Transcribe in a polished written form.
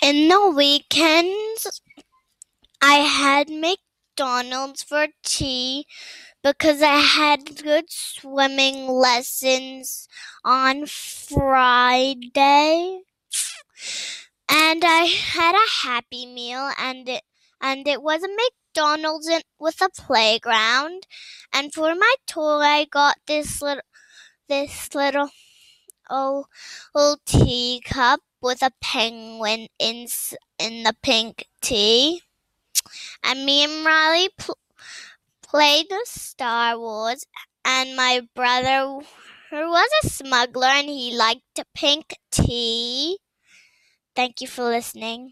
In the weekends, I had McDonald's for tea because I had good swimming lessons on Friday. And I had a Happy Meal, and it was a McDonald's with a playground. And for my tour, I got this little old teacup with a penguin in the pink tea. And me and Riley played the Star Wars. And my brother, who was a smuggler, and he liked pink tea. Thank you for listening.